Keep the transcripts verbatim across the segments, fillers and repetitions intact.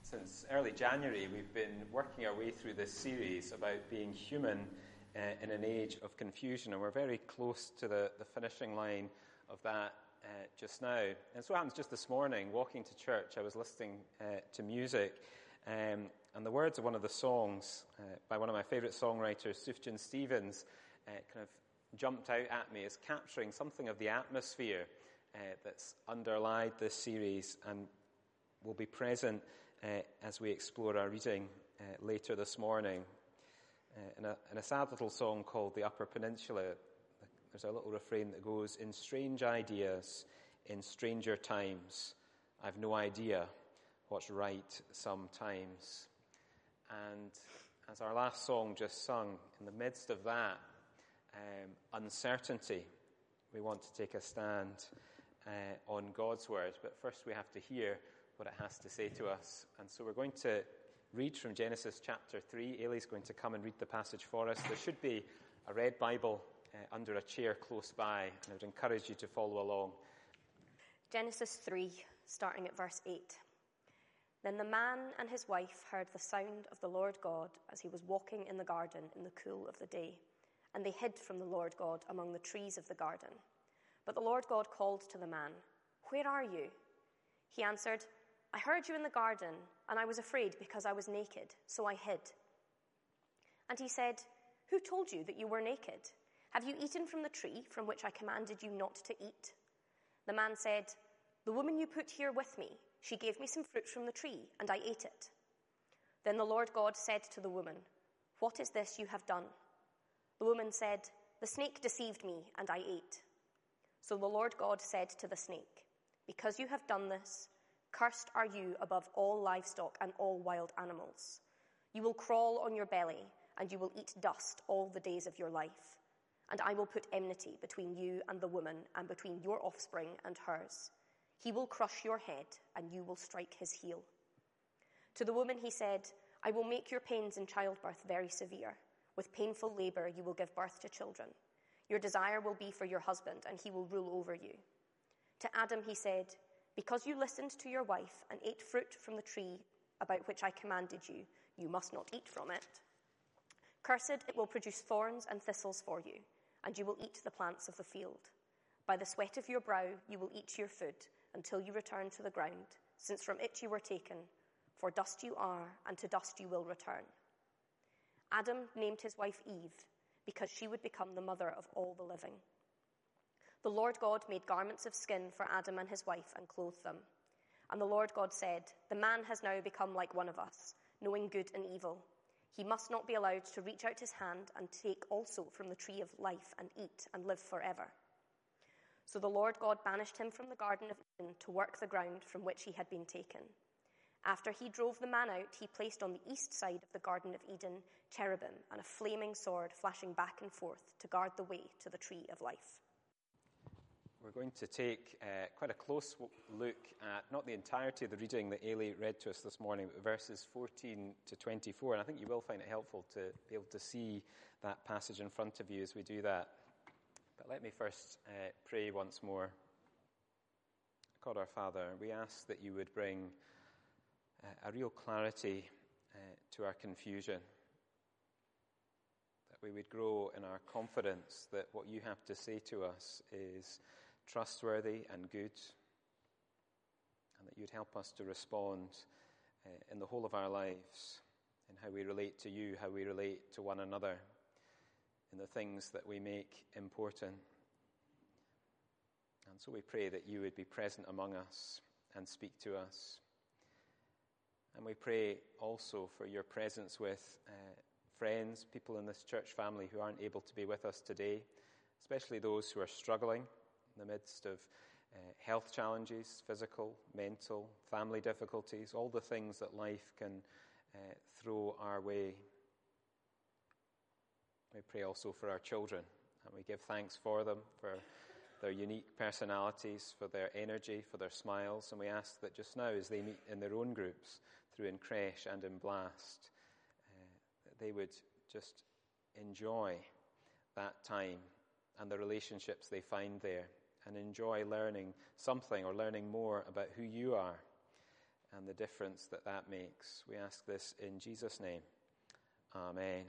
Since early January, we've been working our way through this series about being human uh, in an age of confusion, and we're very close to the, the finishing line of that uh, just now. And so it happens just this morning, walking to church, I was listening uh, to music, um, and the words of one of the songs uh, by one of my favourite songwriters, Sufjan Stevens, uh, kind of jumped out at me as capturing something of the atmosphere uh, that's underlied this series and will be present uh, as we explore our reading uh, later this morning. Uh, in, a, in a sad little song called The Upper Peninsula, there's a little refrain that goes, "In strange ideas, in stranger times, I've no idea what's right sometimes." And as our last song just sung, in the midst of that um, uncertainty, we want to take a stand uh, on God's word. But first we have to hear what it has to say to us. And so we're going to read from Genesis chapter three. Ailey's going to come and read the passage for us. There should be a red Bible uh, under a chair close by, and I would encourage you to follow along. Genesis three, starting at verse eight. Then the man and his wife heard the sound of the Lord God as he was walking in the garden in the cool of the day, and they hid from the Lord God among the trees of the garden. But the Lord God called to the man, "Where are you?" He answered, "I heard you in the garden, and I was afraid because I was naked, so I hid." And he said, "Who told you that you were naked? Have you eaten from the tree from which I commanded you not to eat?" The man said, "The woman you put here with me, she gave me some fruit from the tree, and I ate it." Then the Lord God said to the woman, "What is this you have done?" The woman said, "The snake deceived me, and I ate." So the Lord God said to the snake, "Because you have done this, cursed are you above all livestock and all wild animals. You will crawl on your belly, and you will eat dust all the days of your life. And I will put enmity between you and the woman, and between your offspring and hers. He will crush your head, and you will strike his heel." To the woman he said, "I will make your pains in childbirth very severe. With painful labor you will give birth to children. Your desire will be for your husband, and he will rule over you." To Adam he said, "Because you listened to your wife and ate fruit from the tree about which I commanded you, you must not eat from it. Cursed, it will produce thorns and thistles for you, and you will eat the plants of the field. By the sweat of your brow you will eat your food until you return to the ground, since from it you were taken, for dust you are, and to dust you will return." Adam named his wife Eve, because she would become the mother of all the living. The Lord God made garments of skin for Adam and his wife and clothed them. And the Lord God said, "The man has now become like one of us, knowing good and evil. He must not be allowed to reach out his hand and take also from the tree of life and eat and live forever." So the Lord God banished him from the Garden of Eden to work the ground from which he had been taken. After he drove the man out, he placed on the east side of the Garden of Eden cherubim and a flaming sword flashing back and forth to guard the way to the tree of life. We're going to take uh, quite a close look at not the entirety of the reading that Ailey read to us this morning, but verses fourteen to twenty-four. And I think you will find it helpful to be able to see that passage in front of you as we do that. But let me first uh, pray once more. God our Father, we ask that you would bring uh, a real clarity uh, to our confusion, that we would grow in our confidence that what you have to say to us is trustworthy and good, and that you'd help us to respond uh, in the whole of our lives, in how we relate to you, how we relate to one another, in the things that we make important. And so we pray that you would be present among us and speak to us. And we pray also for your presence with uh, friends, people in this church family who aren't able to be with us today, especially those who are struggling in the midst of uh, health challenges, physical, mental, family difficulties, all the things that life can uh, throw our way. We pray also for our children, and we give thanks for them, for their unique personalities, for their energy, for their smiles, and we ask that just now as they meet in their own groups through in Creche and in Blast, uh, that they would just enjoy that time and the relationships they find there, and enjoy learning something or learning more about who you are and the difference that that makes. We ask this in Jesus' name. Amen.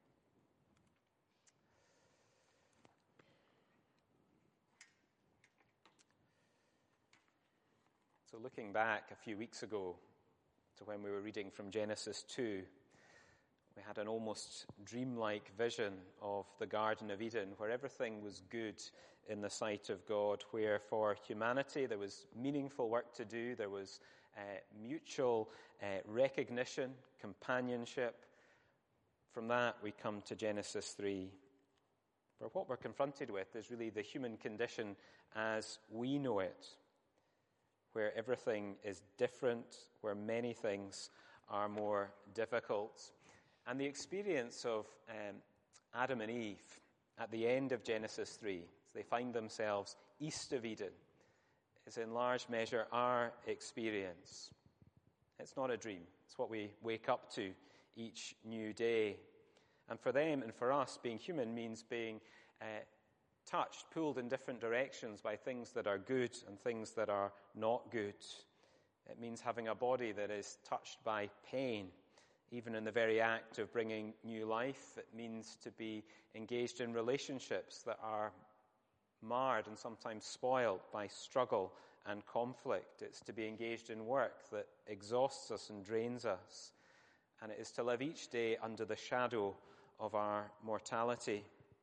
So looking back a few weeks ago to when we were reading from Genesis two, we had an almost dreamlike vision of the Garden of Eden, where everything was good in the sight of God, where for humanity there was meaningful work to do, there was uh, mutual uh, recognition, companionship. From that we come to Genesis three, where what we're confronted with is really the human condition as we know it, where everything is different, where many things are more difficult. And the experience of um, Adam and Eve at the end of Genesis three, as they find themselves east of Eden, is in large measure our experience. It's not a dream. It's what we wake up to each new day. And for them and for us, being human means being uh, touched, pulled in different directions by things that are good and things that are not good. It means having a body that is touched by pain, even in the very act of bringing new life. It means to be engaged in relationships that are marred and sometimes spoiled by struggle and conflict. It's to be engaged in work that exhausts us and drains us. And it is to live each day under the shadow of our mortality.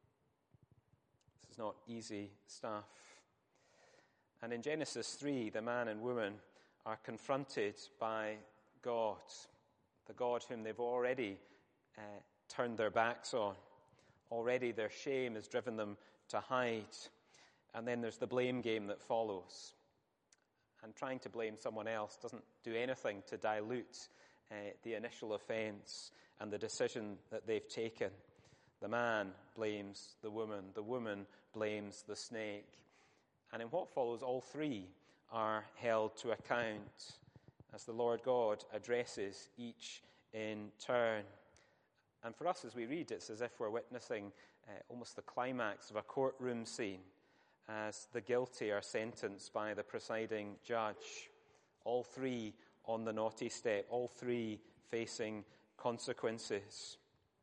This is not easy stuff. And in Genesis three, the man and woman are confronted by God, the God whom they've already uh, turned their backs on. Already their shame has driven them to hide. And then there's the blame game that follows. And trying to blame someone else doesn't do anything to dilute uh, the initial offense and the decision that they've taken. The man blames the woman. The woman blames the snake. And in what follows, all three are held to account as the Lord God addresses each in turn. And for us, as we read, it's as if we're witnessing uh, almost the climax of a courtroom scene as the guilty are sentenced by the presiding judge. All three on the naughty step, all three facing consequences.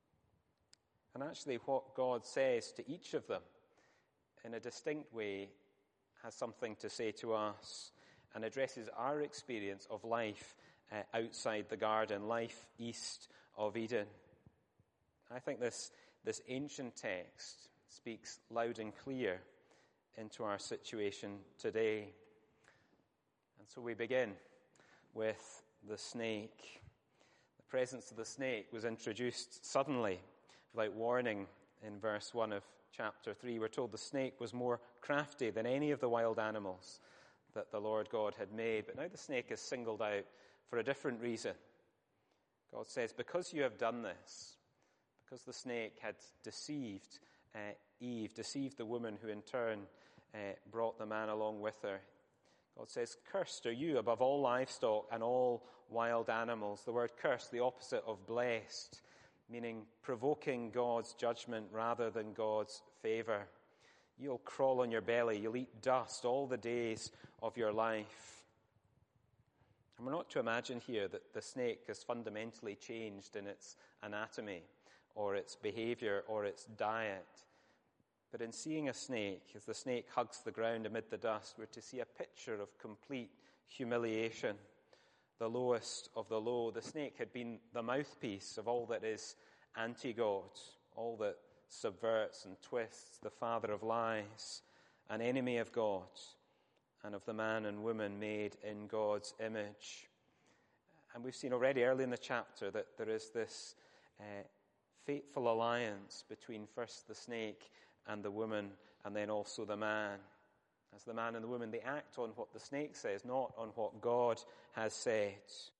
And actually what God says to each of them in a distinct way has something to say to us and addresses our experience of life uh, outside the garden, life east of Eden. I think this, this ancient text speaks loud and clear into our situation today. And so we begin with the snake. The presence of the snake was introduced suddenly, without warning, in verse one of chapter three. We're told the snake was more crafty than any of the wild animals that the Lord God had made. But now the snake is singled out for a different reason. God says, because you have done this, because the snake had deceived uh, Eve, deceived the woman who in turn uh, brought the man along with her, God says, cursed are you above all livestock and all wild animals. The word cursed, the opposite of blessed, meaning provoking God's judgment rather than God's favor. You'll crawl on your belly, you'll eat dust all the days of your life. And we're not to imagine here that the snake has fundamentally changed in its anatomy or its behavior or its diet. But in seeing a snake, as the snake hugs the ground amid the dust, we're to see a picture of complete humiliation, the lowest of the low. The snake had been the mouthpiece of all that is anti-God, all that subverts and twists, the father of lies, an enemy of God and of the man and woman made in God's image. And we've seen already early in the chapter that there is this uh, fateful alliance between first the snake and the woman, and then also the man. As the man and the woman, they act on what the snake says, not on what God has said.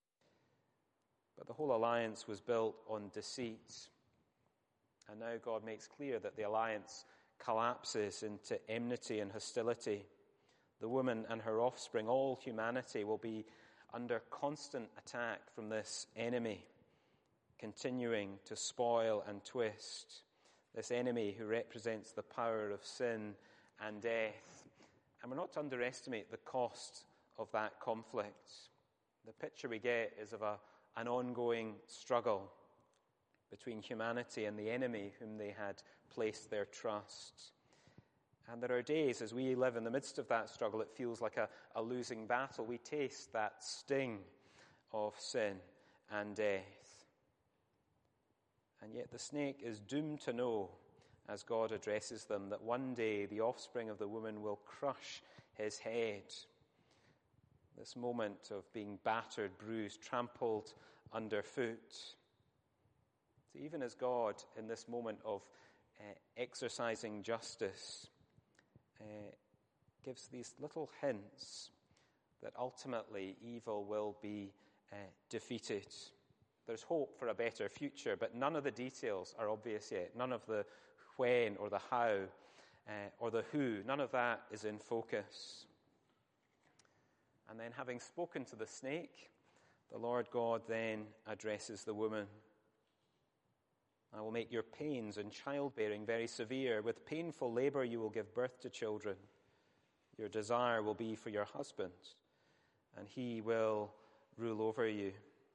But the whole alliance was built on deceit. And now God makes clear that the alliance collapses into enmity and hostility. The woman and her offspring, all humanity, will be under constant attack from this enemy, continuing to spoil and twist. This enemy who represents the power of sin and death. And we're not to underestimate the cost of that conflict. The picture we get is of a, an ongoing struggle between humanity and the enemy whom they had placed their trust. And there are days as we live in the midst of that struggle, it feels like a, a losing battle. We taste that sting of sin and death. And yet the snake is doomed to know, as God addresses them, that one day the offspring of the woman will crush his head. This moment of being battered, bruised, trampled underfoot. So even as God, in this moment of uh, exercising justice, uh, gives these little hints that ultimately evil will be uh, defeated. There's hope for a better future, but none of the details are obvious yet. None of the when or the how uh, or the who, none of that is in focus. And then, having spoken to the snake, the Lord God then addresses the woman. I will make your pains in childbearing very severe. With painful labor you will give birth to children. Your desire will be for your husband, and he will rule over you.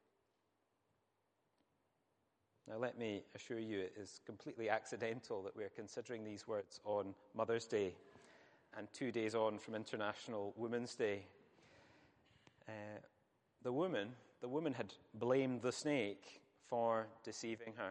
Now, let me assure you, it is completely accidental that we're considering these words on Mother's Day and two days on from International Women's Day. Uh, the woman, the woman had blamed the snake for deceiving her.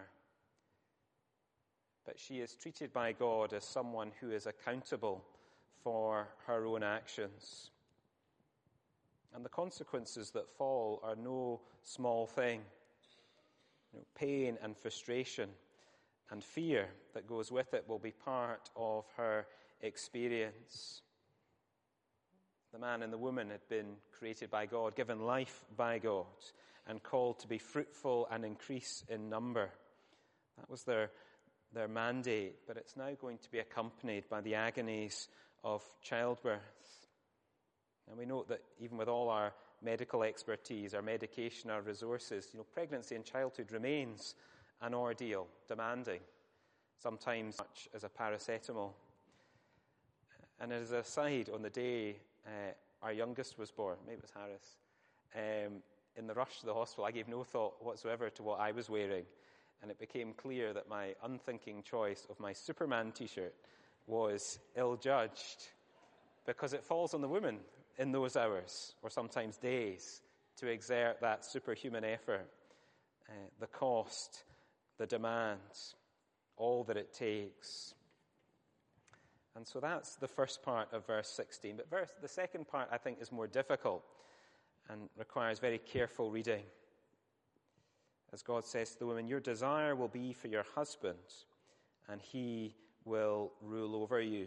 But she is treated by God as someone who is accountable for her own actions. And the consequences that fall are no small thing. You know, pain and frustration and fear that goes with it will be part of her experience. The man and the woman had been created by God, given life by God, and called to be fruitful and increase in number. That was their, their mandate, but it's now going to be accompanied by the agonies of childbirth. And we note that even with all our medical expertise, our medication, our resources, you know, pregnancy and childhood remains an ordeal, demanding, sometimes much as a paracetamol. And as an aside, on the day uh, our youngest was born, maybe it was Harris, um, in the rush to the hospital, I gave no thought whatsoever to what I was wearing, and it became clear that my unthinking choice of my Superman t-shirt was ill-judged, because it falls on the woman in those hours, or sometimes days, to exert that superhuman effort, uh, the cost, the demands, all that it takes. And so that's the first part of verse sixteen. But verse, the second part, I think, is more difficult and requires very careful reading. As God says to the woman, your desire will be for your husband, and he will rule over you.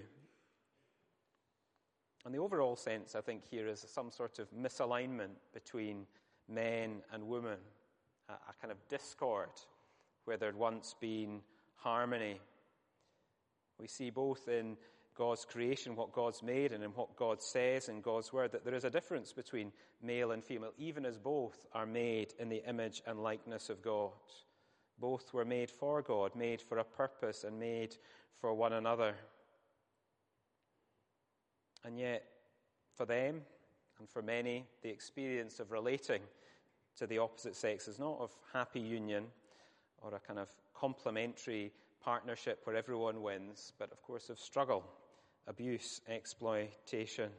And the overall sense, I think, here is some sort of misalignment between men and women, a, a kind of discord where there had once been harmony. We see both in God's creation, what God's made, and in what God says in God's word, that there is a difference between male and female, even as both are made in the image and likeness of God. Both were made for God, made for a purpose, and made for one another. And yet, for them, and for many, the experience of relating to the opposite sex is not of happy union or a kind of complementary partnership where everyone wins, but of course of struggle, abuse, exploitation.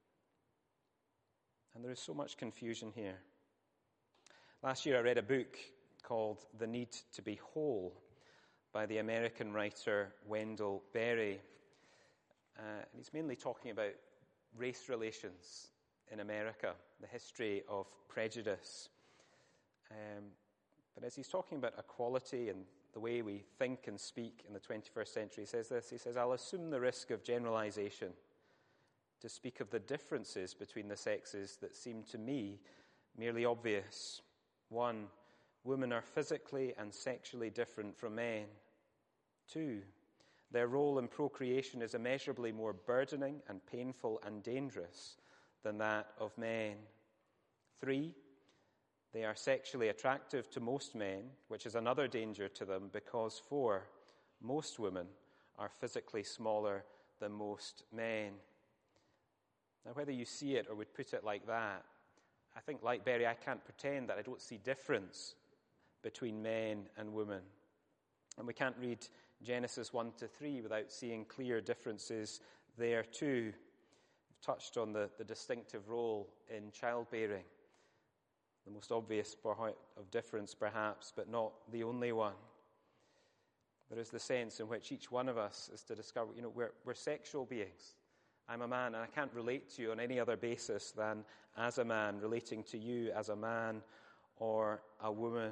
And there is so much confusion here. Last year I read a book called The Need to Be Whole by the American writer Wendell Berry. Uh, and he's mainly talking about race relations in America, the history of prejudice. Um, but as he's talking about equality and the way we think and speak in the twenty-first century, he says this, he says, I'll assume the risk of generalization to speak of the differences between the sexes that seem to me merely obvious. One, women are physically and sexually different from men. Two, their role in procreation is immeasurably more burdening and painful and dangerous than that of men. Three, they are sexually attractive to most men, which is another danger to them because, four, most women are physically smaller than most men. Now, whether you see it or would put it like that, I think, like Berry, I can't pretend that I don't see difference between men and women. And we can't read Genesis one to three without seeing clear differences there too. We've touched on the, the distinctive role in childbearing. The most obvious part of difference, perhaps, but not the only one. There is the sense in which each one of us is to discover, you know, we're, we're sexual beings. I'm a man, and I can't relate to you on any other basis than as a man, relating to you as a man or a woman.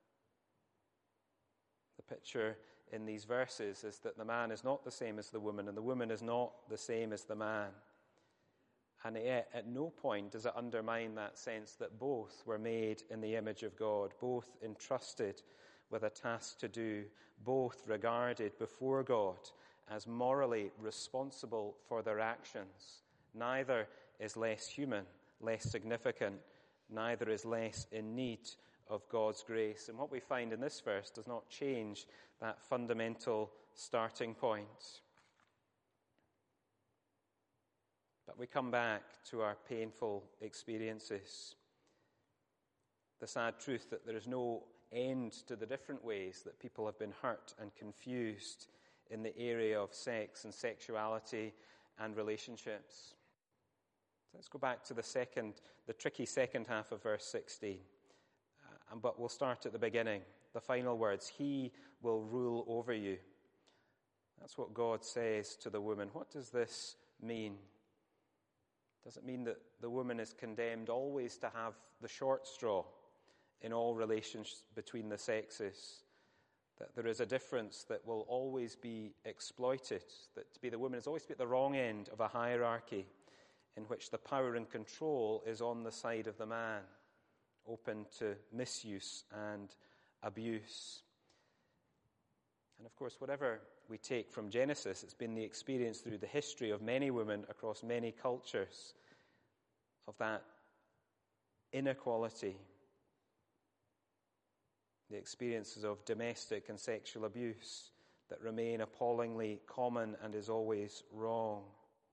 The picture in these verses is that the man is not the same as the woman, and the woman is not the same as the man. And yet, at no point does it undermine that sense that both were made in the image of God, both entrusted with a task to do, both regarded before God as morally responsible for their actions. Neither is less human, less significant, neither is less in need of God's grace. And what we find in this verse does not change that fundamental starting point. But we come back to our painful experiences. The sad truth that there is no end to the different ways that people have been hurt and confused in the area of sex and sexuality and relationships. So let's go back to the second, the tricky second half of verse sixteen. Uh, but we'll start at the beginning. The final words, he will rule over you. That's what God says to the woman. What does this mean? Does it mean that the woman is condemned always to have the short straw in all relations between the sexes? That there is a difference that will always be exploited, that to be the woman is always to be at the wrong end of a hierarchy in which the power and control is on the side of the man, open to misuse and abuse. And of course, whatever we take from Genesis, it's been the experience through the history of many women across many cultures of that inequality. The experiences of domestic and sexual abuse that remain appallingly common and is always wrong.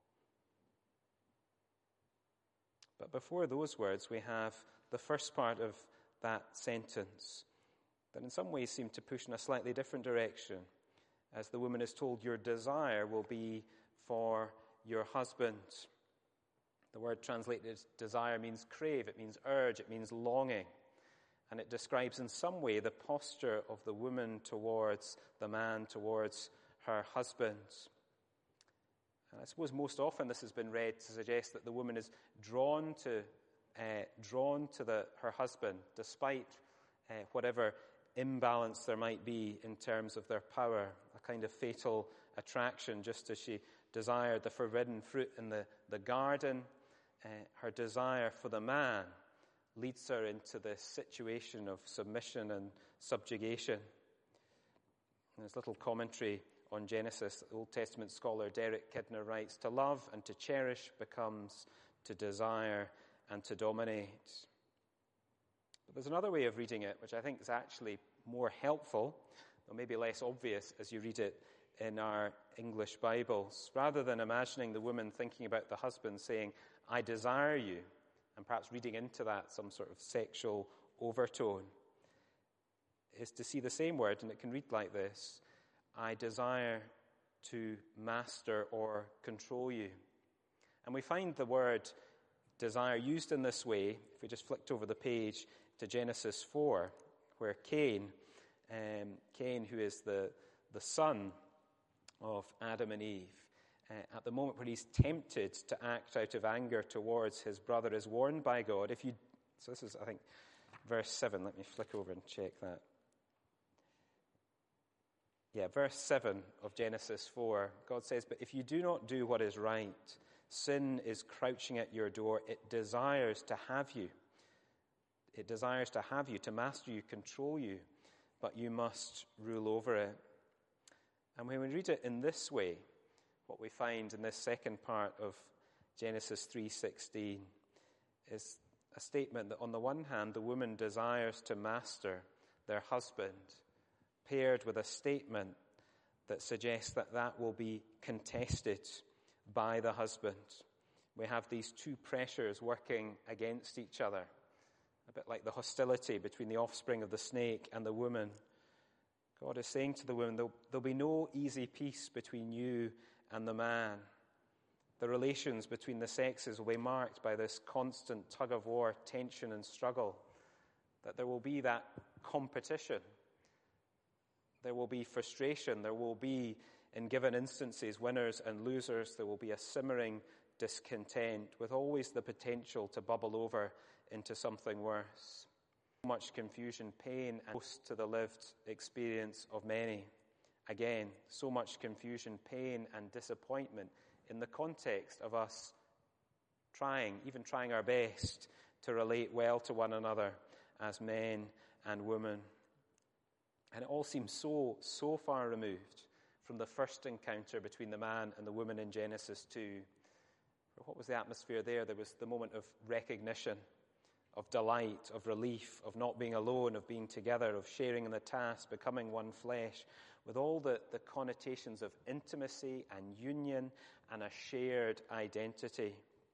But before those words, we have the first part of that sentence that in some ways seem to push in a slightly different direction, as the woman is told, your desire will be for your husband. The word translated as desire means crave, it means urge, it means longing. And it describes in some way the posture of the woman towards the man, towards her husband. And I suppose most often this has been read to suggest that the woman is drawn to uh, drawn to the, her husband, despite uh, whatever imbalance there might be in terms of their power, a kind of fatal attraction, just as she desired the forbidden fruit in the, the garden. Uh, her desire for the man leads her into this situation of submission and subjugation. And there's little commentary on Genesis. The Old Testament scholar Derek Kidner writes, to love and to cherish becomes to desire and to dominate. But there's another way of reading it, which I think is actually more helpful, or maybe less obvious as you read it in our English Bibles. Rather than imagining the woman thinking about the husband saying, I desire you, and perhaps reading into that some sort of sexual overtone, is to see the same word, and it can read like this: I desire to master or control you. And we find the word desire used in this way, if we just flicked over the page to Genesis four, where Cain, um, Cain, who is the, the son of Adam and Eve, Uh, at the moment where he's tempted to act out of anger towards his brother, is warned by God. If you, so this is, I think, verse seven. Let me flick over and check that. Yeah, verse seven of Genesis four. God says, but if you do not do what is right, sin is crouching at your door. It desires to have you. It desires to have you, to master you, control you, but you must rule over it. And when we read it in this way, what we find in this second part of Genesis three sixteen is a statement that on the one hand, the woman desires to master their husband, paired with a statement that suggests that that will be contested by the husband. We have these two pressures working against each other. a bit like the hostility between the offspring of the snake and the woman. God is saying to the woman, there'll, there'll be no easy peace between you and the man. The relations between the sexes will be marked by this constant tug-of-war, tension and struggle. That there will be that competition. There will be frustration. There will be, in given instances, winners and losers. There will be a simmering discontent with always the potential to bubble over into something worse. So much confusion, pain, and close to the lived experience of many. Again, so much confusion, pain, and disappointment in the context of us trying, even trying our best to relate well to one another as men and women. And it all seems so, so far removed from the first encounter between the man and the woman in Genesis two. What was the atmosphere there? There was the moment of recognition, of delight, of relief, of not being alone, of being together, of sharing in the task, becoming one flesh, with all the, the connotations of intimacy and union and a shared identity.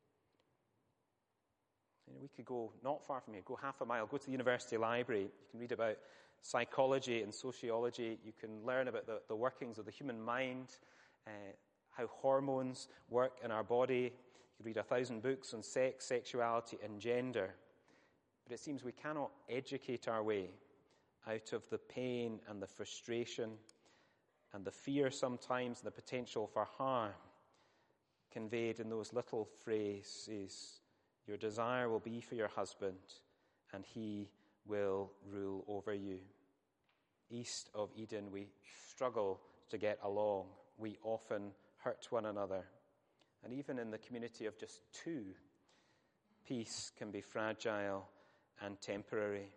You know, we could go not far from here, go half a mile, go to the university library. You can read about psychology and sociology. You can learn about the, the workings of the human mind, uh, how hormones work in our body. You can read a thousand books on sex, sexuality, and gender. But it seems we cannot educate our way out of the pain and the frustration and the fear sometimes and the potential for harm conveyed in those little phrases. Your desire will be for your husband, and he will rule over you. East of Eden, we struggle to get along. We often hurt one another. And even in the community of just two, peace can be fragile and temporary.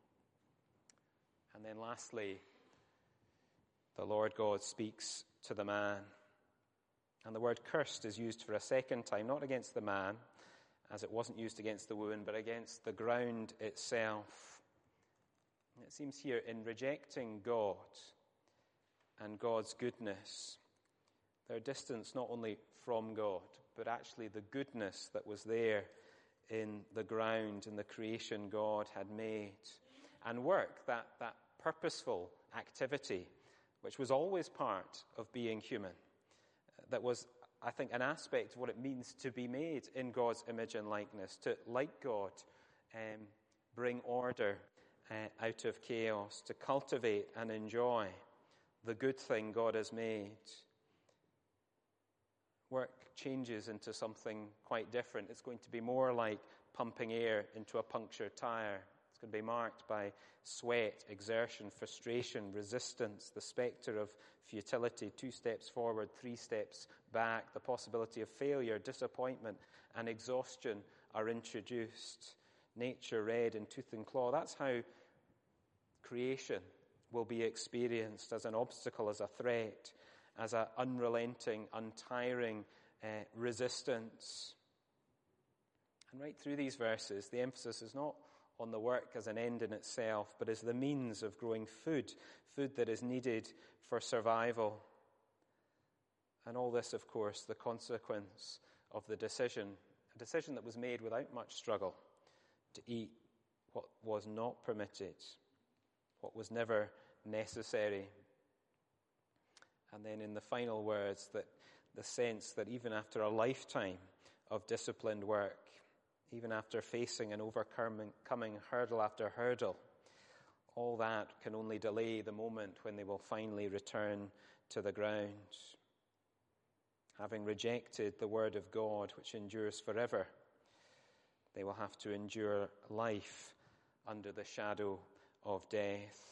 And then lastly, the Lord God speaks to the man. And the word cursed is used for a second time, not against the man, as it wasn't used against the woman, but against the ground itself. And it seems here, in rejecting God and God's goodness, their distance not only from God, but actually the goodness that was there in the ground, in the creation God had made. And work, that, that purposeful activity, which was always part of being human, that was, I think, an aspect of what it means to be made in God's image and likeness, to, like God, um, bring order uh, out of chaos, to cultivate and enjoy the good thing God has made. Work changes into something quite different. It's going to be more like pumping air into a punctured tire. It's going to be marked by sweat, exertion, frustration, resistance, the spectre of futility, two steps forward, three steps back. The possibility of failure, disappointment, and exhaustion are introduced. Nature red in tooth and claw. That's how creation will be experienced, as an obstacle, as a threat, as an unrelenting, untiring uh, resistance. And right through these verses, the emphasis is not on the work as an end in itself, but as the means of growing food, food that is needed for survival. And all this, of course, the consequence of the decision, a decision that was made without much struggle, to eat what was not permitted, what was never necessary. And then in the final words, that the sense that even after a lifetime of disciplined work, even after facing and overcoming coming hurdle after hurdle, all that can only delay the moment when they will finally return to the ground. Having rejected the word of God, which endures forever, they will have to endure life under the shadow of death.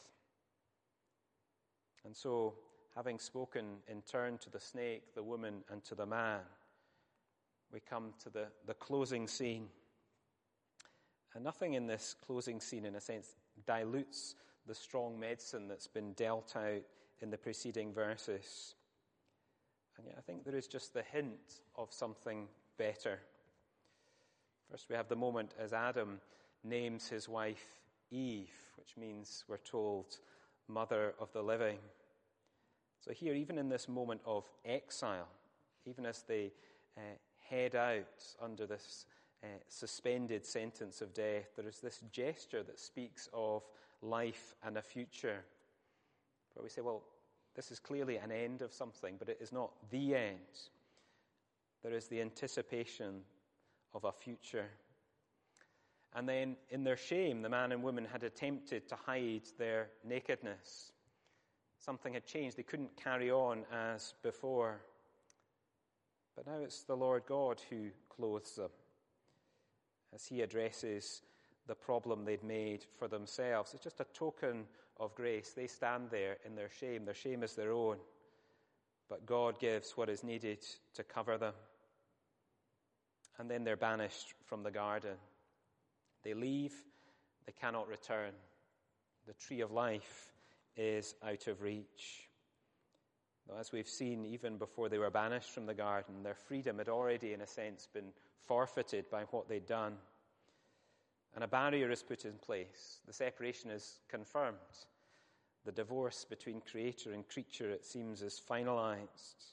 And so, having spoken in turn to the snake, the woman, and to the man, we come to the, the closing scene. And nothing in this closing scene, in a sense, dilutes the strong medicine that's been dealt out in the preceding verses. And yet I think there is just the hint of something better. First, we have the moment as Adam names his wife Eve, which means, we're told, mother of the living. So here, even in this moment of exile, even as they uh, head out under this uh, suspended sentence of death. There is this gesture that speaks of life and a future. But we say, well, this is clearly an end of something, but it is not the end. There is the anticipation of a future. And then in their shame, the man and woman had attempted to hide their nakedness. Something had changed. They couldn't carry on as before. But now it's the Lord God who clothes them as he addresses the problem they'd made for themselves. It's just a token of grace. They stand there in their shame. Their shame is their own. But God gives what is needed to cover them. And then they're banished from the garden. They leave. They cannot return. The tree of life is out of reach. Now, as we've seen, even before they were banished from the garden, their freedom had already, in a sense, been forfeited by what they'd done. And a barrier is put in place. The separation is confirmed. The divorce between creator and creature, it seems, is finalized.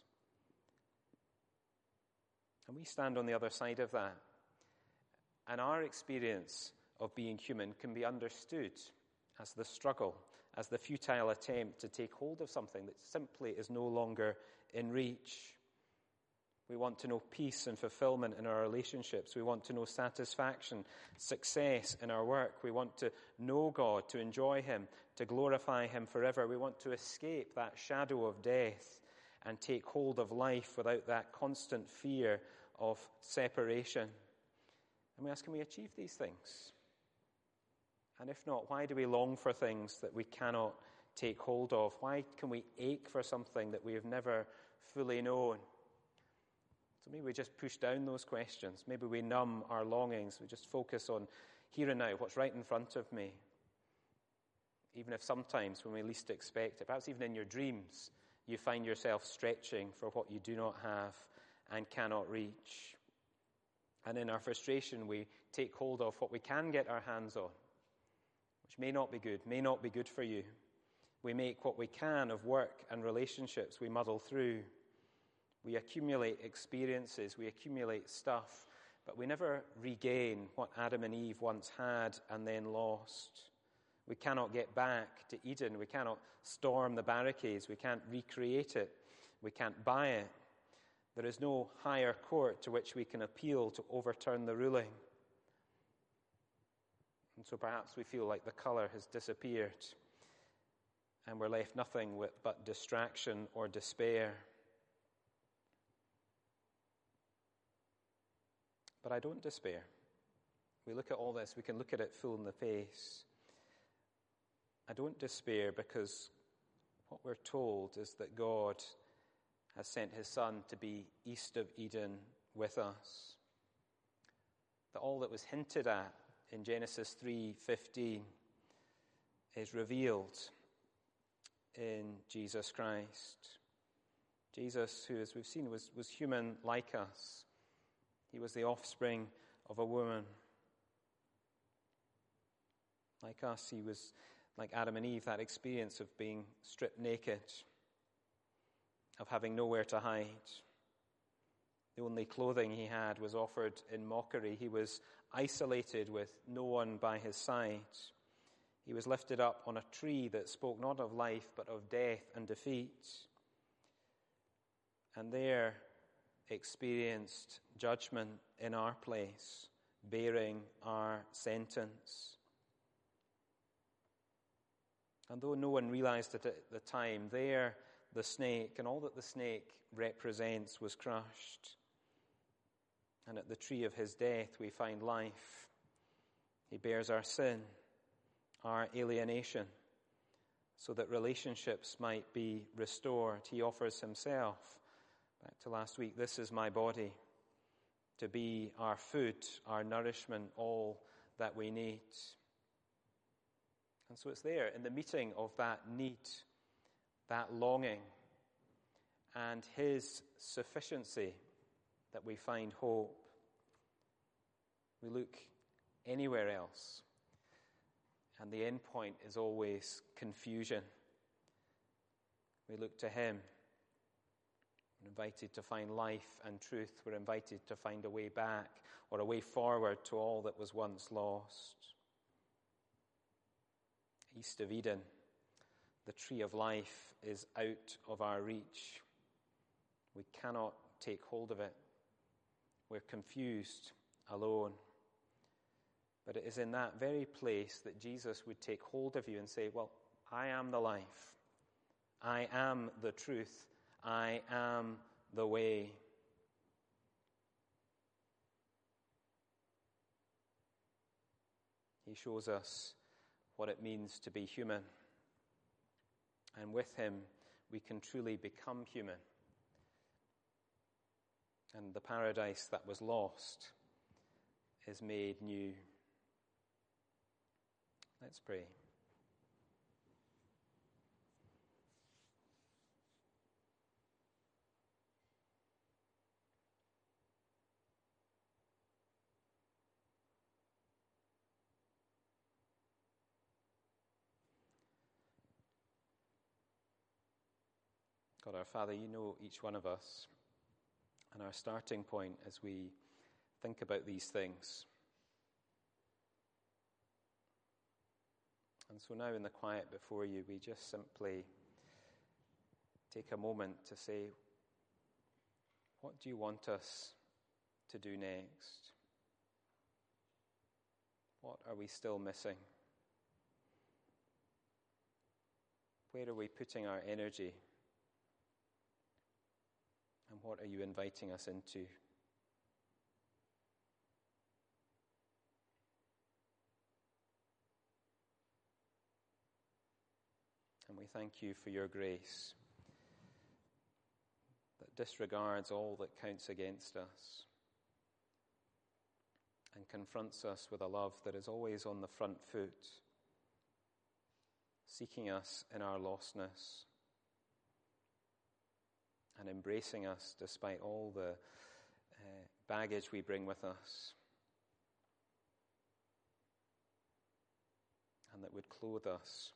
And we stand on the other side of that. And our experience of being human can be understood as the struggle, as the futile attempt to take hold of something that simply is no longer in reach. We want to know peace and fulfillment in our relationships. We want to know satisfaction, success in our work. We want to know God, to enjoy him, to glorify him forever. We want to escape that shadow of death and take hold of life without that constant fear of separation. And we ask, can we achieve these things? And if not, why do we long for things that we cannot take hold of? Why can we ache for something that we have never fully known? So maybe we just push down those questions. Maybe we numb our longings. We just focus on here and now, what's right in front of me. Even if sometimes when we least expect it, perhaps even in your dreams, you find yourself stretching for what you do not have and cannot reach. And in our frustration, we take hold of what we can get our hands on, which may not be good, may not be good for you. We make what we can of work and relationships. We muddle through. We accumulate experiences. We accumulate stuff. But we never regain what Adam and Eve once had and then lost. We cannot get back to Eden. We cannot storm the barricades. We can't recreate it. We can't buy it. There is no higher court to which we can appeal to overturn the ruling. And so perhaps we feel like the colour has disappeared and we're left nothing with but distraction or despair. But I don't despair. We look at all this, we can look at it full in the face. I don't despair because what we're told is that God has sent his Son to be east of Eden with us. That all that was hinted at in Genesis three fifteen is revealed in Jesus Christ. Jesus, who, as we've seen, was, was human like us. He was the offspring of a woman. Like us, he was, like Adam and Eve, that experience of being stripped naked, of having nowhere to hide. The only clothing he had was offered in mockery. He was isolated with no one by his side. He was lifted up on a tree that spoke not of life but of death and defeat. And there experienced judgment in our place, bearing our sentence. And though no one realized it at the time, there the snake and all that the snake represents was crushed. And at the tree of his death we find life. He bears our sin, our alienation, so that relationships might be restored. He offers himself. Back to last week, this is my body, to be our food, our nourishment, all that we need. And so it's there in the meeting of that need, that longing, and his sufficiency that we find hope. We look anywhere else, and the end point is always confusion. We look to him, We're invited to find life and truth. We're invited to find a way back or a way forward to all that was once lost. East of Eden, the tree of life is out of our reach. We cannot take hold of it. We're confused, alone. But it is in that very place that Jesus would take hold of you and say, well, I am the life. I am the truth. I am the way. He shows us what it means to be human. And with him, we can truly become human. And the paradise that was lost is made new. Let's pray. God our Father, you know each one of us and our starting point as we think about these things. And so now in the quiet before you, we just simply take a moment to say, what do you want us to do next? What are we still missing? Where are we putting our energy? And what are you inviting us into? And we thank you for your grace that disregards all that counts against us and confronts us with a love that is always on the front foot, seeking us in our lostness and embracing us despite all the uh, baggage we bring with us, and that would clothe us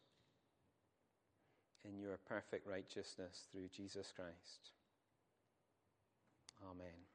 in your perfect righteousness through Jesus Christ. Amen.